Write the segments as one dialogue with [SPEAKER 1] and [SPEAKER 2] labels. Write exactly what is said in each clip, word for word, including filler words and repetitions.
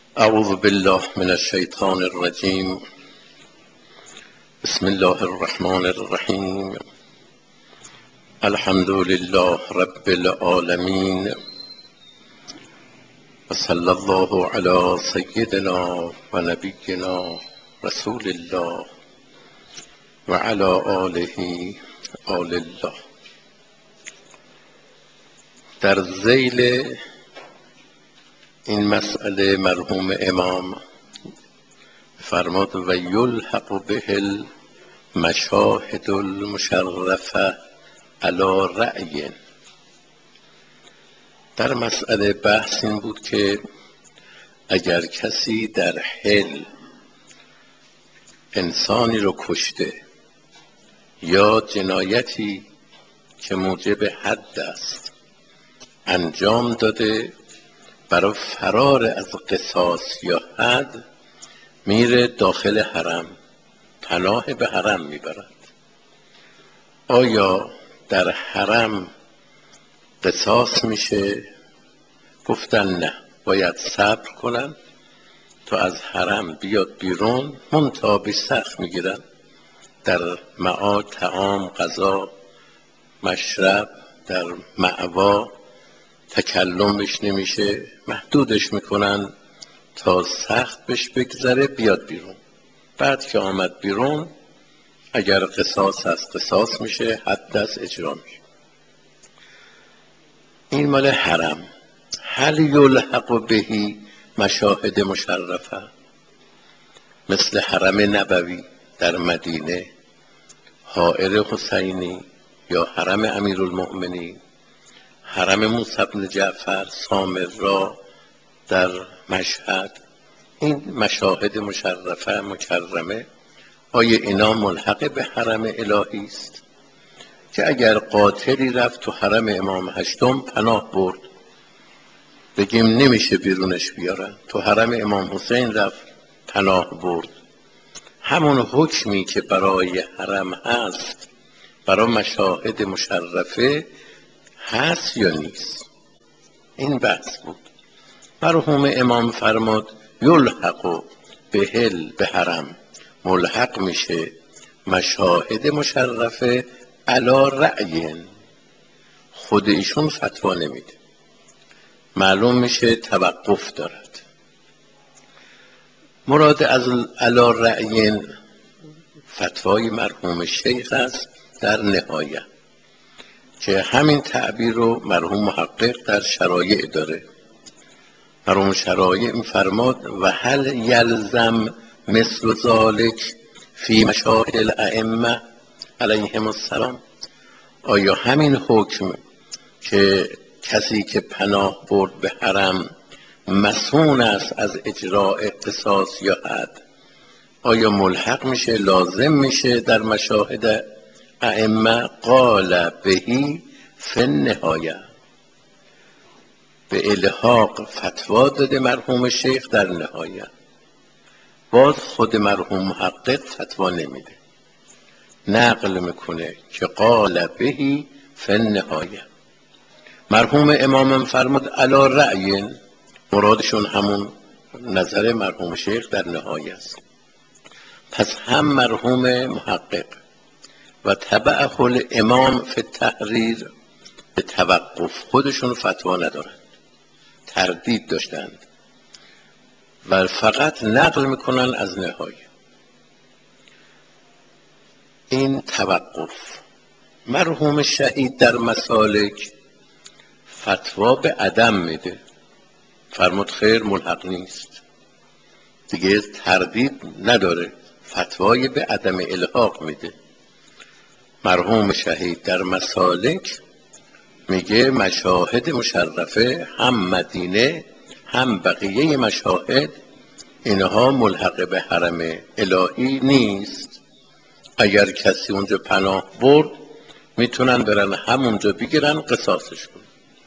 [SPEAKER 1] اعوذ بالله من الشیطان الرجیم. بسم الله الرحمن الرحیم. الحمد لله رب العالمین و صلی الله علی سیدنا و نبینا رسول الله و علی آله آل الله. در ذیل این مسئله مرحوم امام فرمود و یلحق به المشاهد المشرفه علی رأی. در مسئله بحث این بود که اگر کسی در حل انسانی رو کشته یا جنایتی که موجب حد است انجام داده، برای فرار از قصاص یا حد میره داخل حرم، پناه به حرم میبرد. آیا در حرم قصاص میشه؟ گفتن نه، باید صبر کنن تا از حرم بیاد بیرون، منتها به سخت میگیرن. در معاد طعام، غذا، مشرب، در مأوا تکلمش نمیشه، محدودش میکنن تا سخت بهش بگذره بیاد بیرون. بعد که آمد بیرون اگر قصاص هست قصاص میشه، حد است اجرا میشه. این مال حرم. هل یلحق بهی مشاهد مشرفه مثل حرم نبوی در مدینه، حائر حسینی یا حرم امیرالمؤمنین، حرم موسی بن جعفر سامرا در مشهد، این مشاهد مشرفه مکرمه، آیا اینا ملحق به حرم الهی است؟ که اگر قاتلی رفت تو حرم امام هشتم پناه برد، بگیم نمیشه بیرونش بیارن، تو حرم امام حسین رفت پناه برد، همون حکمی که برای حرم هست برای مشاهد مشرفه هست یا نیست؟ این بحث بود. مرحوم امام فرمود یلحق بهل به حرم، ملحق میشه مشاهد مشرفه علی رأی. خود ایشون فتوا نمیده، معلوم میشه توقف دارد. مراد از علی رأی فتوای مرحوم شیخ است در نهایه، که همین تعبیر رو مرحوم محقق در شرایع داره. مرحوم شرایع می‌فرماد و هل یلزم مثل ذالک فی مشاهد الائمه علیهم السلام، آیا همین حکم که کسی که پناه برد به حرم مسئول است از اجراء قصاص یا حد، آیا ملحق میشه، لازم میشه در مشاهد ائمه؟ قال بهی فی النهایه، به الحاق فتوا داده مرحوم شیخ در نهایه. باز خود مرحوم محقق فتوا نمیده، نقل میکنه که قال بهی فی النهایه. مرحوم امام فرمود علی رأی، مرادشون همون نظر مرحوم شیخ در نهایه است. پس هم مرحوم محقق و تبعه الامام فی التحریر به توقف خودشون فتوا ندارند، تردید داشتند و فقط نقل میکنن از نهایه. این توقف. مرحوم شهید در مسالک فتوا به عدم میده، فرمود خیر ملحق نیست، دیگه تردید نداره، فتوای به عدم الحاق میده. مرحوم شهید در مسالک میگه مشاهد مشرفه هم مدینه هم بقیه مشاهد اینها ملحق به حرم الهی نیست. اگر کسی اونجا پناه برد میتونن برن همونجا بگیرن قصاصش کنن.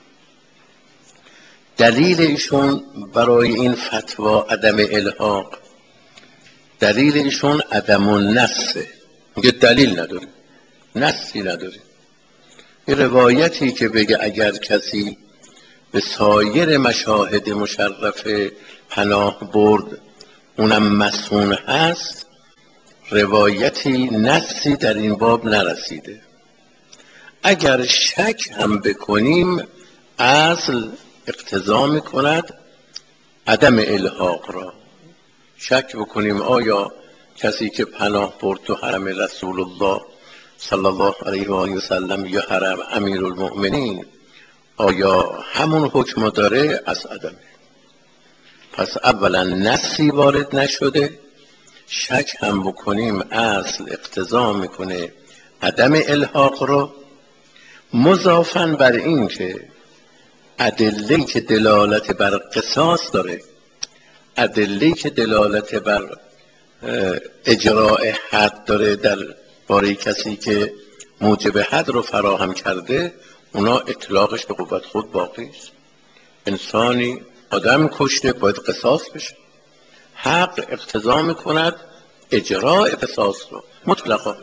[SPEAKER 1] دلیل ایشون برای این فتوا عدم الحاق، دلیل ایشون عدم النصه، میگه دلیل نداره، نصی نداره. این روایتی که بگه اگر کسی به سایر مشاهد مشرفه پناه برد اونم مسئول هست، روایتی نصی در این باب نرسیده. اگر شک هم بکنیم اصل اقتضا میکند عدم الحاق را. شک بکنیم آیا کسی که پناه برد تو حرم رسول الله صلی الله علیه و آله و سلم یا حرم امیرالمؤمنین آیا همون حکم داره؟ از عدم. پس اولا نصی وارد نشده، شک هم بکنیم اصل اقتضا میکنه عدم الحاق رو، مضافاً بر این که ادله‌ای که دلالت بر قصاص داره، ادله‌ای که دلالت بر اجراء حد داره در باره کسی که موجب حد رو فراهم کرده، اونا اطلاقش به قوت خود باقی است. انسانی آدم کشته باید قصاص بشه، حق اقتضا میکند اجراء قصاص رو مطلقا.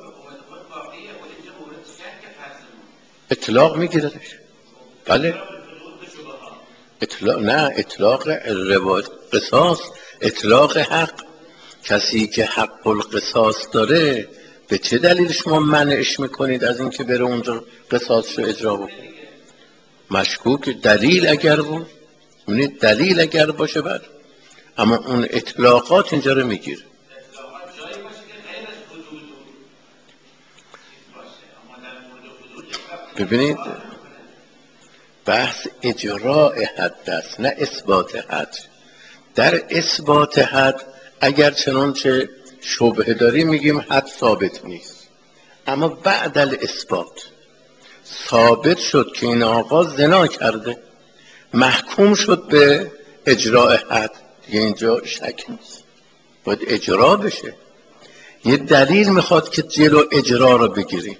[SPEAKER 1] اطلاق میگیردش. بله اطلاق، نه اطلاق روایت قصاص، اطلاق حق. کسی که حق القصاص داره به چه دلیل شما منعش میکنید از اینکه بره اونجا قصاص رو اجرا بکنه؟ مشکوک دلیل اگر بود، اونید دلیل اگر باشه بر، اما اون اطلاقات اینجا رو میگیره. ببینید بحث اجراء حد است نه اثبات حد. در اثبات حد اگر چنانچه شبهه داری میگیم حد ثابت نیست، اما بعد الاثبات ثابت شد که این آقا زنا کرده، محکوم شد به اجراء حد، دیگه اینجا شک نیست، باید اجرا بشه. یه دلیل میخواد که جلو اجرا رو بگیریم.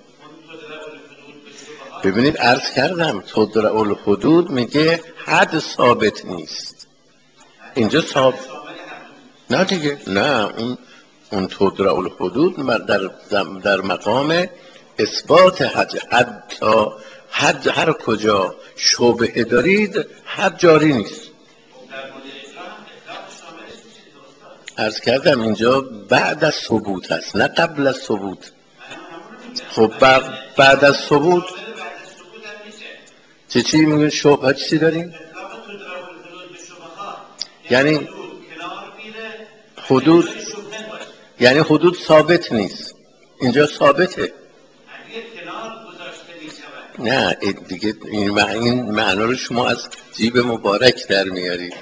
[SPEAKER 1] ببینید عرض کردم تدرع الحدود میگه حد ثابت نیست، اینجا ثابت نه دیگه، نه اون اون تدرع الحدود در در مقام اثبات حد. حتی حد هر کجا شبهه دارید حد جاری نیست. عرض کردم اینجا بعد از ثبوت هست نه قبل از ثبوت. خب بعد از ثبوت چه چی میگه؟ شبهه چی داریم؟ یعنی حدود، یعنی حدود ثابت نیست، اینجا ثابته. نه دیگه این معنا رو شما از جیب مبارک در میارید.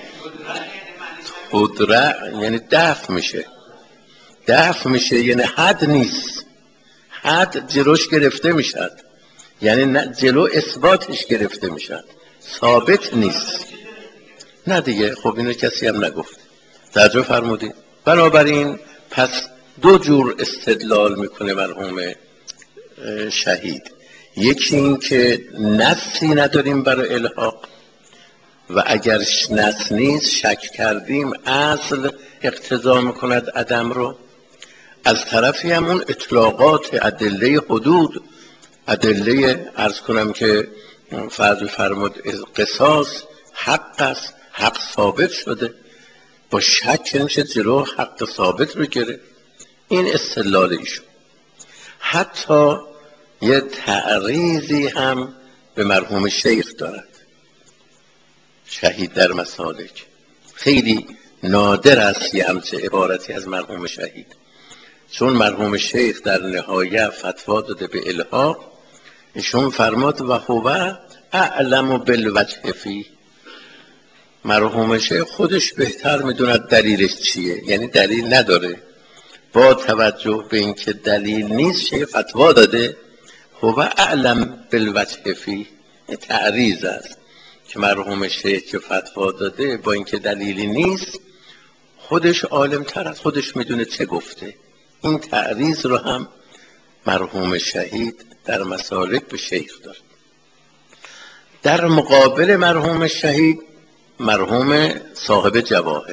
[SPEAKER 1] قدره یعنی دفع میشه، دفع میشه یعنی حد نیست، حد جلوش گرفته میشد، یعنی نه جلو اثباتش گرفته میشد، ثابت نیست. نه دیگه خب اینو کسی هم نگفت. توجه فرمودید؟ بنابراین پس دو جور استدلال میکنه مرحوم شهید. یکی این که نصی نداریم برای الحاق و اگر نص نیست شک کردیم اصل اقتضا میکند عدم رو. از طرفی هم اون اطلاقات ادله حدود، ادله عرض کنم که فرض فرمود قصاص حق است، حق ثابت شده، با شک نمیشه جلو حق ثابت رو گرفت. این استدلال ایشون. حتی یه تعریضی هم به مرحوم شیخ دارد شهید در مسالک. خیلی نادر است یه همچه عبارتی از مرحوم شهید، چون مرحوم شیخ در نهایه فتوا داده به الحاق. ایشون فرماد و هو اعلم بالوجه فیه، مرحوم شیخ خودش بهتر میدوند دلیلش چیه، یعنی دلیل نداره، با توجه به اینکه دلیل نیست شیخ فتوا داده. هو اعلم بالوجه فیه تعریض است که مرحوم شیخ که فتوا داده با اینکه دلیلی نیست خودش عالم تر از خودش میدونه چه گفته. این تعریض رو هم مرحوم شهید در مسالک به شیخ داد. در مقابل مرحوم شهید مرحوم صاحب جواهر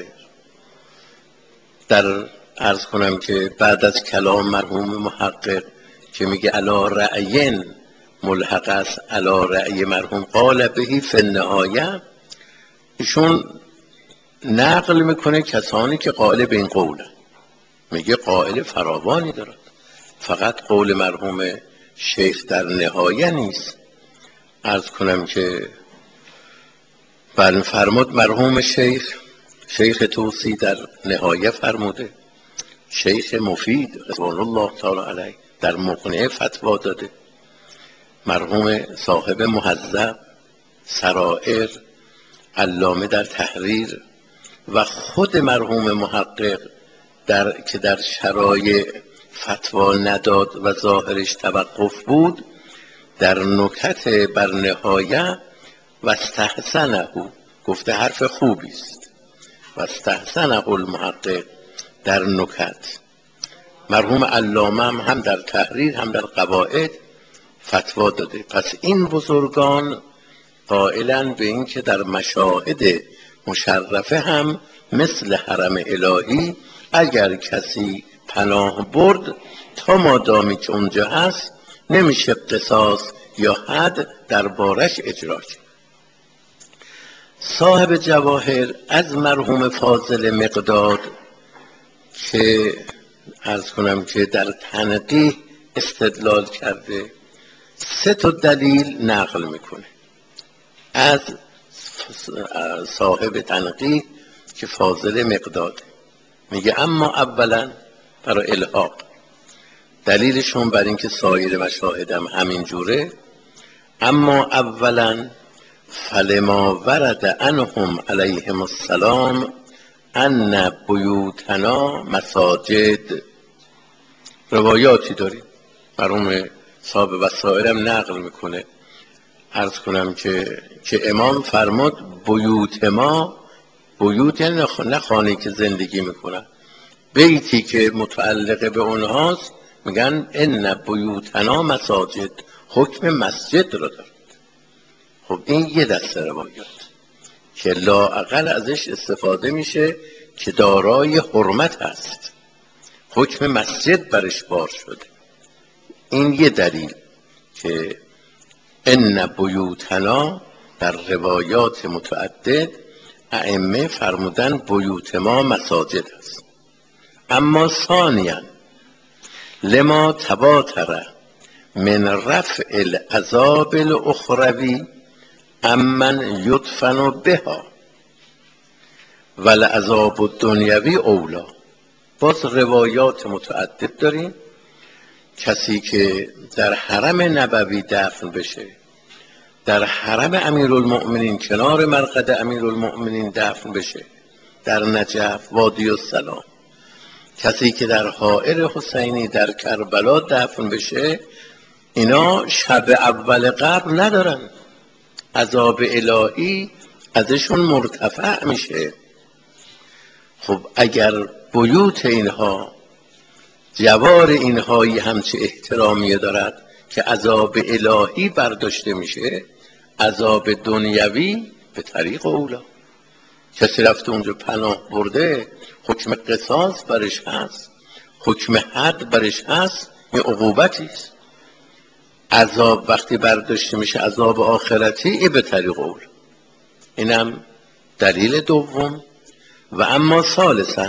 [SPEAKER 1] در عرض کنم که بعد از کلام مرحوم محقق که میگه علا رأین ملحق است علا رأی مرحوم قال بهی فی النهایه، ایشون نقل میکنه کسانی که قائل به این قولن، میگه قائل فراوانی دارد، فقط قول مرحوم شیخ در نهایه نیست. عرض کنم که بل فرمود مرحوم شیخ شیخ توسی در نهایه فرموده، شیخ مفید رضوان الله تعالی علیه در مقنعه فتوا داده، مرحوم صاحب مهذب، سرائر، علامه در تحریر و خود مرحوم محقق در که در شرایع فتوا نداد و ظاهرش توقف بود، در نکت بر نهایه و استحسنه گفته حرف خوبی است، و استحسنه المحقق در نکت. مرحوم علامه هم, هم در تحریر هم در قواعد فتوا داده. پس این بزرگان قائلن به این که در مشاهد مشرفه هم مثل حرم الهی اگر کسی پناه برد تا مادامی که اونجا هست نمیشه قصاص یا حد در بارش اجرا کرد. صاحب جواهر از مرحوم فاضل مقداد که عرض کنم که در تنقیح استدلال کرده، سه تا دلیل نقل میکنه از صاحب تنقیح که فاضل مقداد. میگه اما اولا برای الحاق، دلیلشون بر این که سایر مشاهدم همین جوره، اما اولا فلما ورد عنهم علیهم السلام ان بیوتنا مساجد. روایاتی داریم، مرحوم صاحب وسائرم نقل میکنه، عرض کنم که که امام فرمود بیوت ما، بیوت یعنی نه خانه‌ای که زندگی میکنن، بیتی که متعلق به اونهاست، میگن ان بیوتنا مساجد، حکم مسجد رو دارد. خب این یه دسته روایات که لااقل ازش استفاده میشه که دارای حرمت هست، حکم مسجد برش بار شده. این یه دلیل که ان بیوتنا در روایات متعدد ائمه فرمودن بیوت ما مساجد است. اما ثانیاً لما تواتر من رفع العذاب الاخروی امن یدفن بها والعذاب الدنیوی اولا. باز روایات متعدد داریم، کسی که در حرم نبوی دفن بشه، در حرم امیرالمؤمنین کنار مرقد امیرالمؤمنین دفن بشه، در نجف وادی السلام، کسی که در حائر حسینی در کربلا دفن بشه، اینا شب اول قبر ندارن، عذاب الهی ازشون مرتفع میشه. خب اگر بیوت اینها جوار اینهایی همچه احترامی دارد که عذاب الهی برداشته میشه، عذاب دنیوی به طریق اولا. کسی رفته اونجا پناه برده، حکم قصاص برش هست، حکم حد برش هست، این عقوبتی است. عذاب وقتی برداشته میشه عذاب آخرتی، این به طریق اولا. اینم دلیل دوم. و اما ثالثاً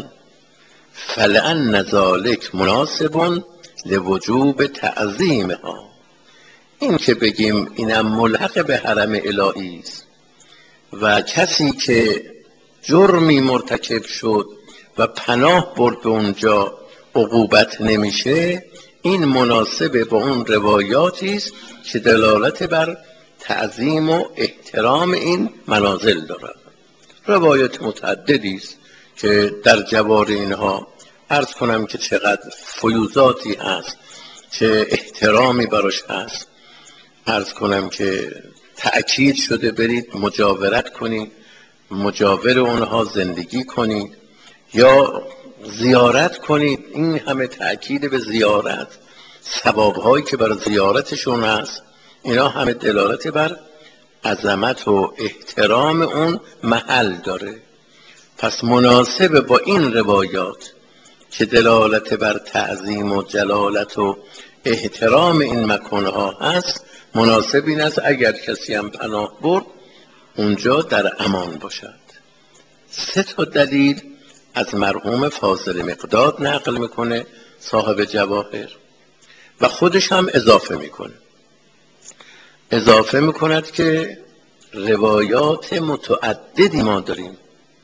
[SPEAKER 1] فلأن ذلک مناسب لوجوب تعظیمها. این که بگیم اینم ملحق به حرم الهی است و کسی که جرمی مرتکب شد و پناه برد به اونجا عقوبت نمیشه، این مناسب با اون روایاتی است که دلالت بر تعظیم و احترام این منازل دارد. روایت متعددی است که در جوار اینها عرض کنم که چقدر فیوزاتی هست، چه احترامی براش هست. عرض کنم که تأکید شده برید مجاورت کنید، مجاور اونها زندگی کنید یا زیارت کنید. این همه تأکید به زیارت، ثوابهایی که برای زیارتشون هست، اینا همه دلالت بر عظمت و احترام اون محل داره. پس مناسب با این روایات که دلالت بر تعظیم و جلالت و احترام این مکانها هست، مناسب این است اگر کسی هم پناه برد اونجا در امان باشد. سه تا دلیل از مرحوم فاضل مقداد نقل میکنه صاحب جواهر و خودش هم اضافه میکنه اضافه میکند که روایات متعددی ما داریم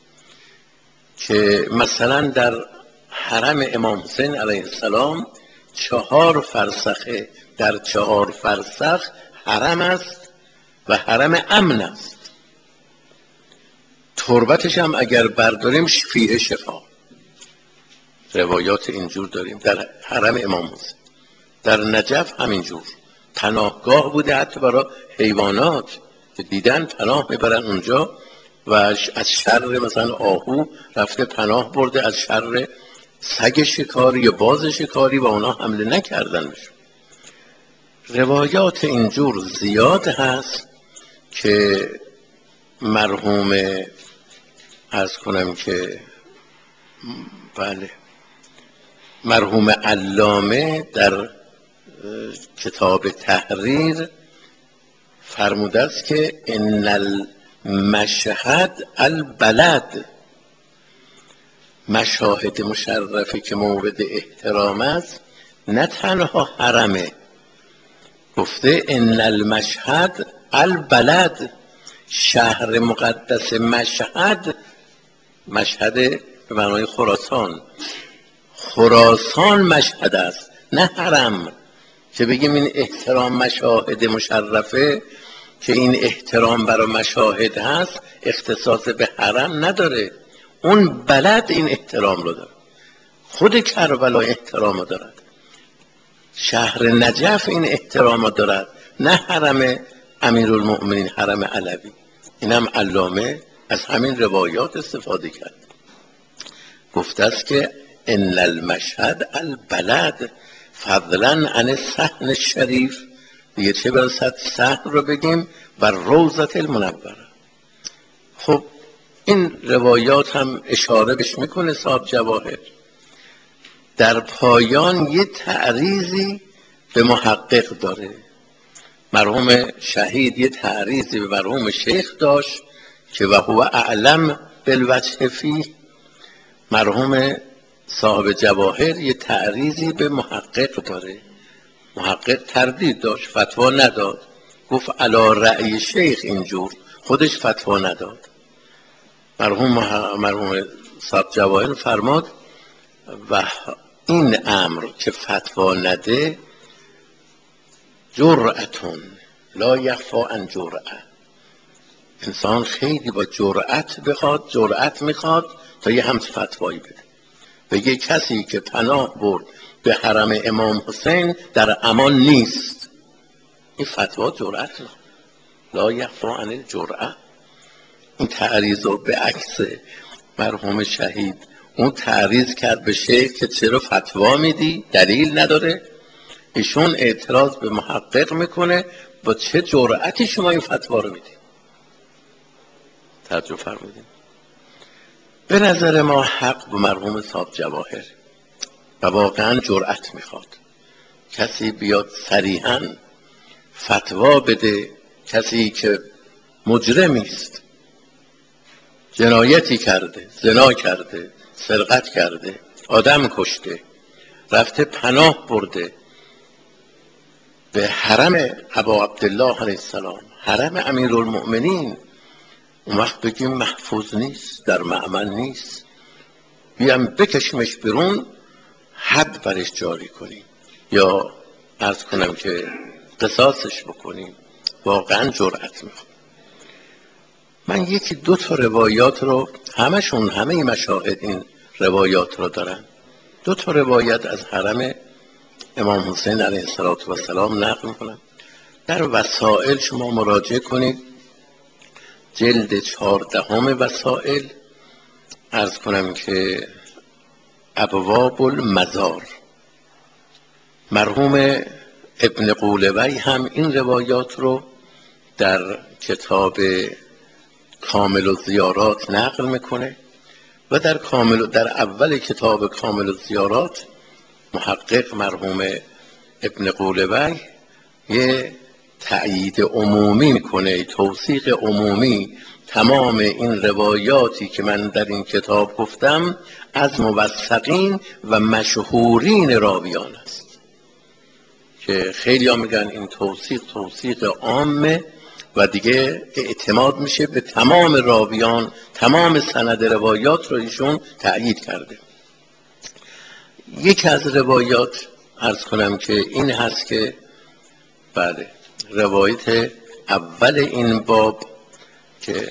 [SPEAKER 1] که مثلا در حرم امام حسین علیه السلام چهار فرسخه، در چهار فرسخ حرم است و حرم امن است. تربتش هم اگر برداریم فیه شفا. روایات اینجور داریم در حرم امام حسین. در نجف همینجور پناهگاه بوده حتی برای حیوانات که دیدن پناه میبرن اونجا و از شر مثلا آهو رفته پناه برده، از شر سگ شکاری یا باز شکاری و اونا حمله نکردن بشون. روایات اینجور زیاد هست که مرحوم عرض کنم که بله مرحوم علامه در کتاب تحریر فرموده است که ان المشهد البلد، مشاهد مشرفه که مورد احترام است نه تنها حرمه، گفته ان المشهد البلد، شهر مقدس مشهد، مشهد به معنای خراسان، خراسان مشهد است نه حرم. که بگیم این احترام مشاهد مشرفه که این احترام برای مشاهد هست اختصاص به حرم نداره، اون بلد این احترام رو داره. خود کربلا احترام رو دارد، شهر نجف این احترام رو دارد، نه حرم امیرالمؤمنین حرم علوی. اینم علامه از همین روایات استفاده کرد، گفته است که ان المشهد البلد فضلا عن الصحن الشریف، دیگه چه برسد صحن رو بگیم و روضة المنوره. خب این روایات هم اشاره بهش میکنه صاحب جواهر. در پایان یه تعریضی به محقق داره. مرحوم شهید یه تعریضی به مرحوم شیخ داشت که و هو اعلم بالوجه فیه. مرحوم صاحب جواهر یه تعریضی به محقق داره. محقق تردید داشت، فتوا نداد، گفت علی رأی شیخ اینجور، خودش فتوا نداد. مرحوم مرحوم صاحب جواهر فرماد و این امر که فتوا نده جرأتون لا یخفی عن جرأه، انسان خیلی با جرأت بخواد، جرأت میخواد تا یه همچه فتوایی بده، بگه کسی که پناه برد به حرم امام حسین در امان نیست. این فتوا جرأت میخواد، لا یخفی عن الجرأه. این تعریض رو به عکس مرحوم شهید اون تعریض کرد به شیخ که چرا فتوا میدی، دلیل نداره. ایشون اعتراض به محقق میکنه با چه جرأتی شما این فتوا رو میدی. توجه فرمودین. به نظر ما حق به مرحوم صاحب جواهر و واقعا جرأت میخواد کسی بیاد صریحاً فتوا بده، کسی که مجرمی است، جنایتی کرده، زنا کرده، سرقت کرده، آدم کشته، رفته پناه برده به حرم ابا عبدالله علیه السلام، حرم امیرالمؤمنین، اون وقت بگیم محفوظ نیست، در مأمن نیست، بیام بکشمش بیرون، حد برش جاری کنیم یا عرض کنم که قصاصش بکنیم. واقعا جرأت میخواد. من یکی دو تا روایات رو، همشون همه مشاهد این روایات رو دارن، دو تا روایت از حرم امام حسین علیه السلام نقل میکنم. در وسائل شما مراجعه کنید، جلد چهاردهم وسائل، عرض کنم که ابواب المزار، مرحوم ابن قولوی هم این روایات رو در کتاب کامل الزیارات نقل میکنه و در کامل در اول کتاب کامل الزیارات محقق مرحوم ابن قولوی یه تأیید عمومی میکنه، توثیق عمومی تمام این روایاتی که من در این کتاب گفتم از موثقین و مشهورین راویان است که خیلی ها میگن این توثیق توثیق عامه و دیگه اعتماد میشه به تمام راویان، تمام سند روایات رو ایشون تأیید کرده. یکی از روایات عرض کنم که این هست که بله روایت اول این باب که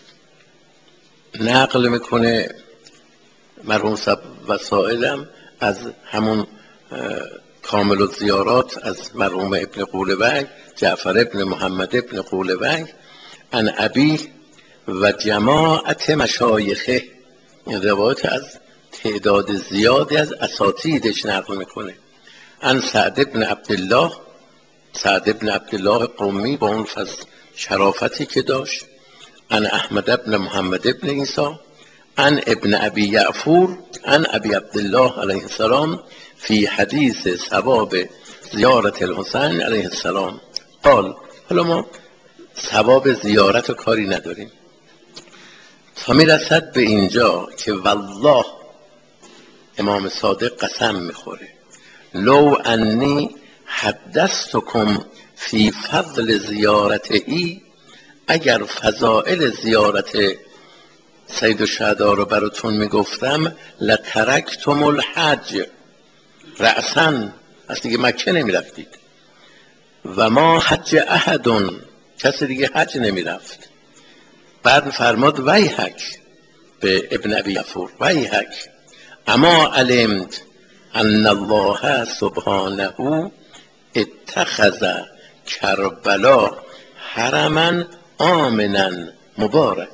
[SPEAKER 1] نقل میکنه مرحوم وسائلم از همون کامل الزیارات از مرحوم ابن قولوی جعفر ابن محمد ابن قولوی عن ابی و جماعت مشایخه، این روایت از تعداد زیادی از اساتیدش نقل میکنه. عن سعد ابن عبدالله، سعد ابن عبدالله قمی با اون شرافتی که داشت. عن احمد ابن محمد ابن عیسی عن ابن ابی یعفور عن ابی عبدالله علیه السلام فی حدیث ثواب زیارت الحسین علیه السلام قال. حالا ما ثواب زیارت و کاری نداریم تا میرسد به اینجا که والله امام صادق قسم میخوره لو انی حدثتکم فی فضل زیارت ای، اگر فضائل زیارت سید الشهدا رو براتون میگفتم لترکتم الحج رأسا، از دیگه مکه نمیرفتید. و ما حج احدون، کسی دیگه حج نمیرفت. بعد فرماد ویحک به ابن ابی یعفور ویحک اما علمت ان الله سبحانه اتخذ کربلا حرما آمنا مبارک.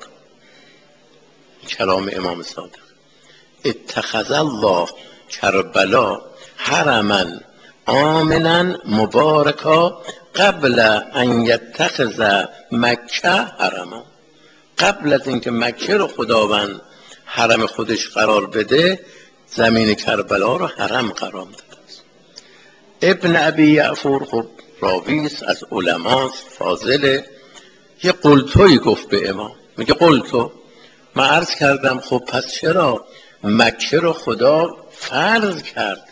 [SPEAKER 1] کلام امام صادق اتخذ الله کربلا حرما آمنا مبارکا قبل ان یتخذ مکه حرما، قبل از اینکه مکه رو خداوند حرم خودش قرار بده زمین کربلا رو حرم قرار داده. ابن ابی یعفور خب راویست از علماست فاضله، یه قلتوی گفت به امام، میگه قلتو من عرض کردم خب پس چرا مکه رو خدا فرض کرد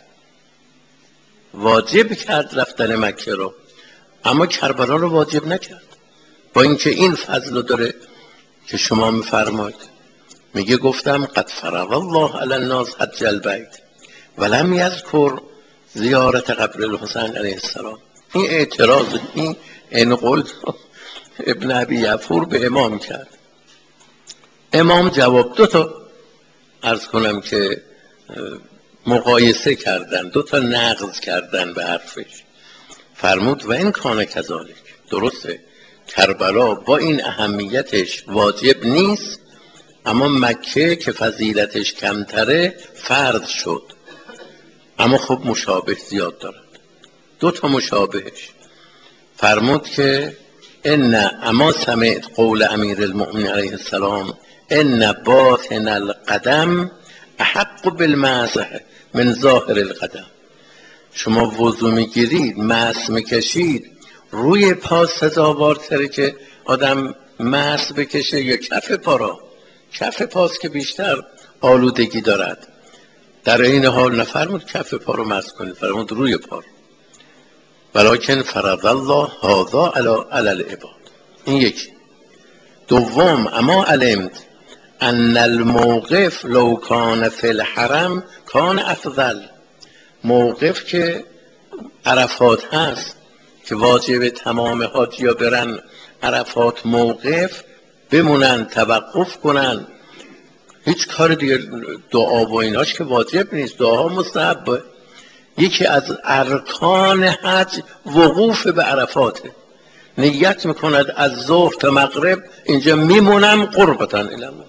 [SPEAKER 1] واجب کرد رفتن مکه رو اما کربلا رو واجب نکرد، با اینکه این فضل رو داره که شما میفرمایید. میگه گفتم قد فرض الله علی الناس حج البیت ولم یذکر زیارت قبر الحسین علیه السلام. این اعتراض این این قول ابن ابی یعفور به امام کرد. امام جواب دو تا عرض کنم که مقایسه کردن، دو تا نقض کردن به حرفش. فرمود و این کانه کذالک، درسته کربلا با این اهمیتش واجب نیست اما مکه که فضیلتش کمتره فرض شد، اما خب مشابه زیاد دارد. دو تا مشابهش فرمود که ان اما سمعت قول امیر المؤمنین علیه السلام ان باطن القدم احق بالمسح من ظاهر القدم. شما وضو میگیرید مسح میکشید روی پا سزاوارتره که آدم مسح بکشه یا کف پا را؟ کف پاست که بیشتر آلودگی دارد. در این حال نفرمود کف پا رو مسح کنید، فرمود روی پا رو. ولکن فرض الله هذا علی العباد. این یکی. دوم اما علمت ان الموقف لو کان فی الحرم کان افضل. موقف که عرفات هست که واجب تمام حاجیا برن عرفات موقف بمونن توقف کنن، هیچ کار دیگه دعا و ایناش که واجب نیست، دعا مستحبه. یکی از ارکان حج وقوف به عرفاته، نیت میکند از ظهر تا مغرب اینجا میمونم قربتن الالله،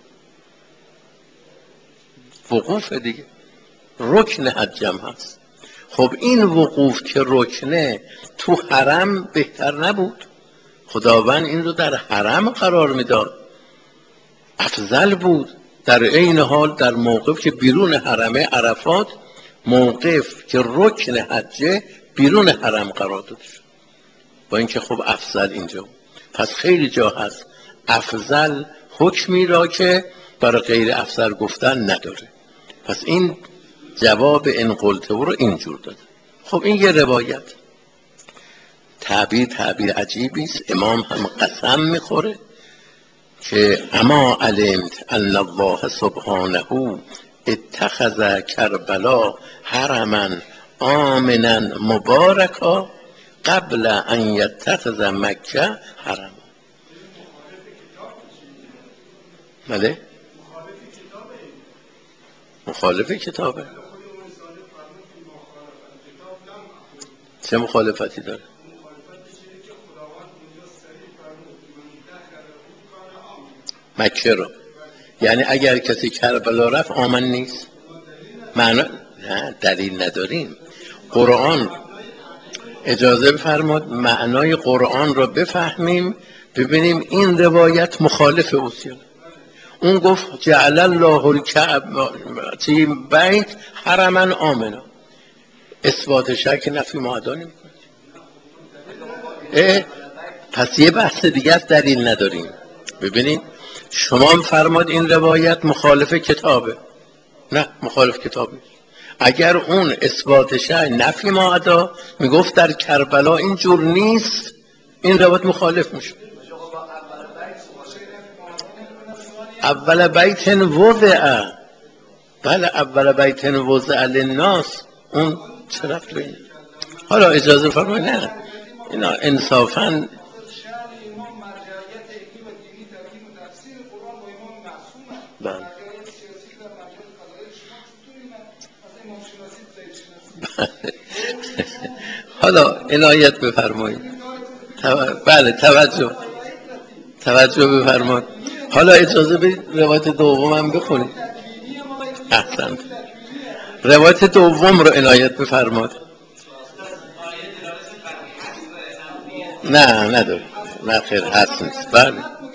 [SPEAKER 1] وقوف دیگه رکن حجم هست. خب این وقوف که رکنه تو حرم بهتر نبود؟ خداوند این رو در حرم قرار میداد، افضل بود. در این حال در موقف که بیرون حرمه عرفات، موقف که رکن حجه بیرون حرم قرار داده شد، با اینکه خب افضل اینجا. پس خیلی جا هست افضل حکمی را که برای غیر افضل گفتن نداره. پس این جواب این قلته رو اینجور داده. خب این یه روایت. تعبیر تعبیر عجیبی است. امام هم قسم میخوره که اما علمت ان الله سبحانه اتخذ کربلا حرما آمنا مبارکا قبل ان یتخذ مکه حرما. بله مخالف کتابه. چه مخالفتی داره؟ مکه رو، یعنی اگر کسی کربلا رفت آمن نیست. معنا نه دلیل نداریم. قرآن اجازه بفرماد معنای قرآن رو بفهمیم، ببینیم این روایت مخالف اوست. اون گفت جعل الله الکعبه بیت حرما آمنا، اثبات شک نفی معادا نمی‌کنه. پس یه بحث دیگه است، دلیل نداریم. ببینید شما هم فرماد این روایت مخالف کتابه. نه مخالف کتاب نیست. اگر اون اثبات شک نفی معادا میگفت در کربلا اینجور نیست، این روایت مخالف میشه. اول بیت وضع، بله اول بیت وضع للناس، اون چرا بین. حالا اجازه فرمایید نه اینا انصافاً بله. حالا عنایت بفرمایید. بله توجه توجه بفرمایید. حالا اجازه بدید روایت دوم هم بخونید. احسنت. روایت دوم رو عنایت بفرمایید. نه نداره، نه خیر هست نیست. بله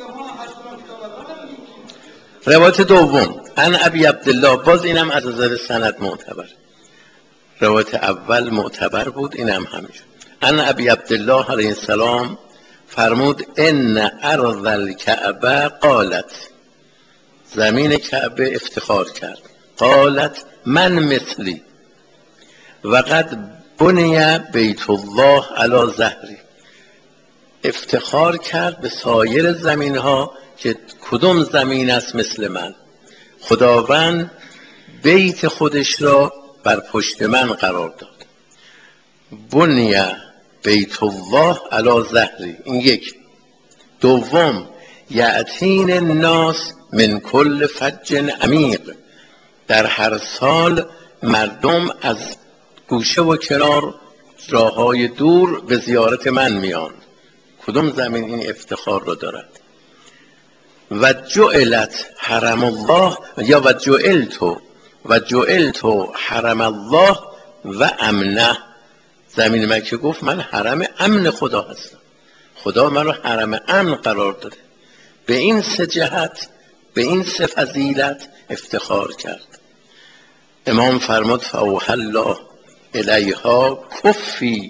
[SPEAKER 1] روایت دوم ان ابی عبدالله، باز اینم از نظر سند معتبر. روایت اول معتبر بود، اینم همینجور. ان ابی عبدالله علیه السلام فرمود ان ارض الکعبه قالت، زمین کعبه افتخار کرد، قالت من مثلی وقد بنی بیت الله علی ظهری، افتخار کرد به سایر زمین ها که کدوم زمین است مثل من، خداوند بیت خودش را بر پشت من قرار داد. بنی بیت الله علی ظهری، این یک. دوم یأتین الناس من کل فج عمیق، در هر سال مردم از گوشه و کنار راههای دور به زیارت من میان. کدوم زمین این افتخار رو دارد؟ و جعلت حرم الله، یا و جعلت و جعلت حرم الله و امنه، زمین مکه گفت من حرم امن خدا هستم، خدا من رو حرم امن قرار داده. به این سه جهت، به این سه فضیلت افتخار کرد. امام فرمود فاوحی الله الیها کفی،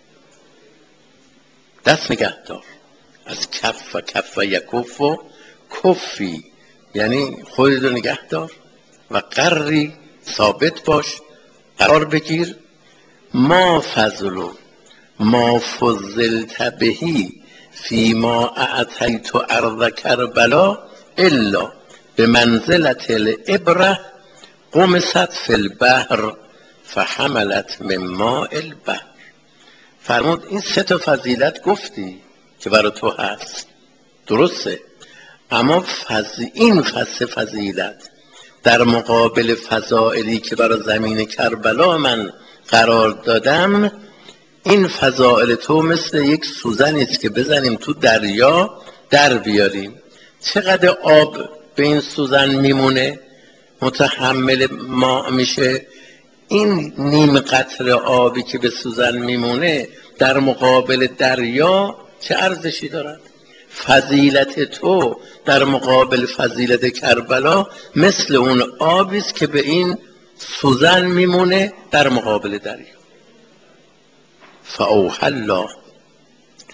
[SPEAKER 1] دست نگه دار از کف و کف و یکف و کفی، یعنی خودت رو نگه دار و قری ثابت باش، قرار بگیر. ما فضل ما فضلت بهی فی ما اعطیت ارض کربلا الا به منزلت الابره قمست فی البحر فحملت من ماء البحر. فرمود این سه تا فضیلت گفتی که برای تو هست، درسته، اما فض... این فضل فضیلت در مقابل فضائلی که برای زمین کربلا من قرار دادم، این فضائل تو مثل یک سوزنی است که بزنیم تو دریا در بیاریم. چقدر آب به این سوزن میمونه، متحمل ماء میشه. این نیم قطره آبی که به سوزن میمونه در مقابل دریا چه ارزشی دارد؟ فضیلت تو در مقابل فضیلت کربلا مثل اون آبی است که به این سوزن میمونه در مقابل دریا. فاوحی الله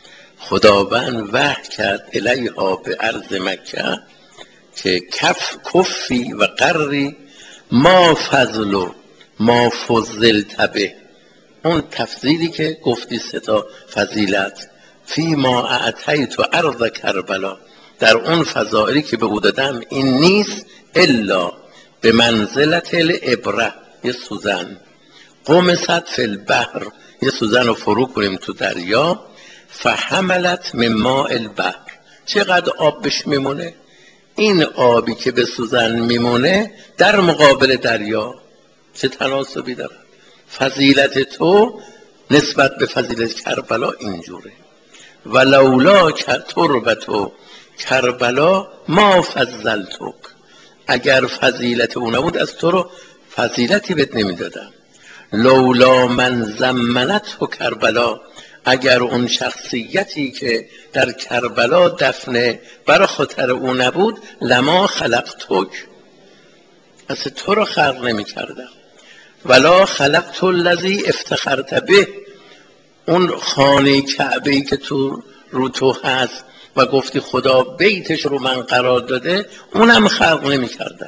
[SPEAKER 1] خداوند وحی کرد الیها به ارض مکه که کف کفی و قری ما فضل و ما فضلت به. اون تفضیلی که گفتی سه تا فضیلت، فی ما اعطیت و ارض کربلا، در اون فضائلی که به او دادم این نیست الا به منزلت الابره، یه سوزن قمصت فی البحر، یه سوزن رو فرو کنیم تو دریا، فحملت من ماء البحر، چقدر آب بهش میمونه؟ این آبی که به سوزن میمونه در مقابل دریا چه تناسبی داره؟ فضیلت تو نسبت به فضیلت کربلا اینجوره. ولولا تربت و کربلا ما فضلتک، اگر فضیلت او نبود از تو رو فضیلتی بهت نمیدادم. لولا من زمنت و کربلا، اگر اون شخصیتی که در کربلا دفنه برای خاطر او نبود، لما خلقتک، اصلا تو رو خلق نمی کردم. ولا خلقت الذی افتخرت به، اون خانه کعبه‌ای که تو رو تو هست و گفتی خدا بیتش رو من قرار داده، اونم خلق نمی کردم.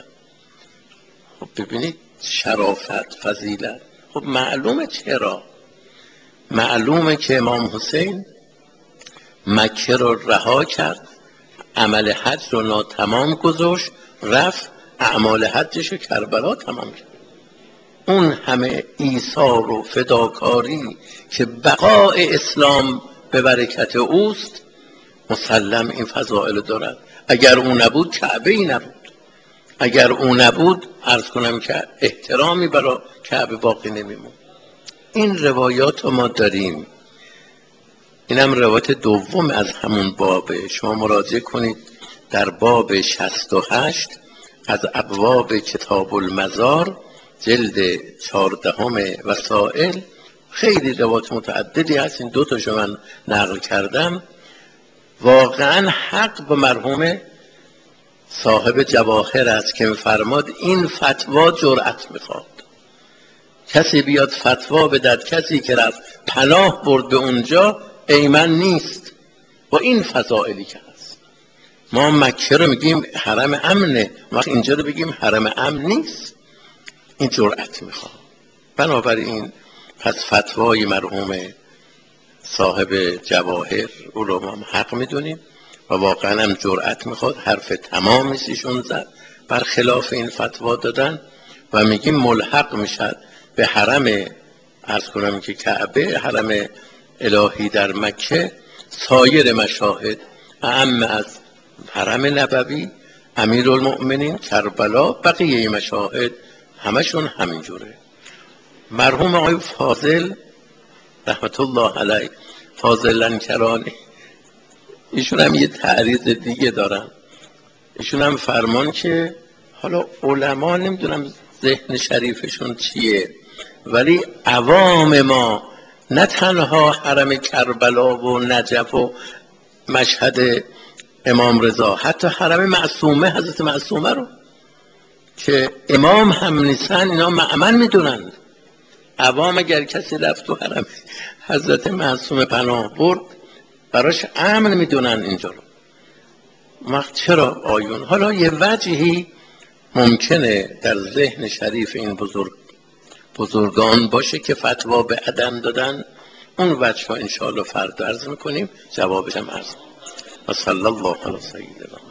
[SPEAKER 1] خب ببینید شرافت، فضیلت. خب معلومه چرا؟ معلومه که امام حسین مکه رو رها کرد، عمل حج رو ناتمام گذاشت، رفت اعمال حجش کربلا تمام کرد. اون همه ایثار و فداکاری که بقای اسلام به برکت اوست، مسلم این فضائل دارد. اگر اون نبود کعبه ای نبود، اگر اون نبود عرض کنم که احترامی برای کعبه باقی نمیمون. این روایات ما داریم. اینم روایت دوم از همون بابه. شما مراجعه کنید در باب شصت و هشت از ابواب کتاب المزار، جلد چهاردهم وسائل، خیلی روایات متعددی هست. این دو تاشو من نقل کردم. واقعا حق به مرحوم صاحب جواهر است که می‌فرماد این فتوا جرأت میخواد. کسی بیاد فتوا بدهد کسی که رفت پناه برد به اونجا ایمن نیست با این فضائلی که هست. ما مکه رو میگیم حرم امنه، وقت اینجا رو بگیم حرم امن نیست. این جرأت میخواد. بنابراین پس فتوای مرحوم صاحب جواهر او رو ما حق میدونیم و واقعا هم جرأت میخواد. حرف تمامی ایشون زد بر خلاف این فتوا دادن و میگیم ملحق میشد به حرم، عرض کنم که کعبه، حرم الهی در مکه، سایر مشاهد اعم از حرم نبوی، امیرالمؤمنین، کربلا، بقیه مشاهد همشون همینجوره. مرحوم آقای فاضل رحمت الله علیه، فاضل لنکرانی، ایشون هم یه تعریض دیگه دارن. ایشون هم فرمان که حالا علما نمیدونم ذهن شریفشون چیه، ولی عوام ما نه تنها حرم کربلا و نجف و مشهد امام رضا، حتی حرم معصومه حضرت معصومه رو که امام هم نیستن اینا مأمن میدونن. عوام اگر کسی رفت تو حرم حضرت معصومه پناه برد براش امن میدونن اینجا رو. وقت چرا آیون؟ حالا یه وجهی ممکنه در ذهن شریف این بزرگ بزرگان باشه که فتوا به عدم دادن. اون وجه ها انشاءالله فردا عرض میکنیم، جوابش هم عرض. و صلی الله علی سیدنا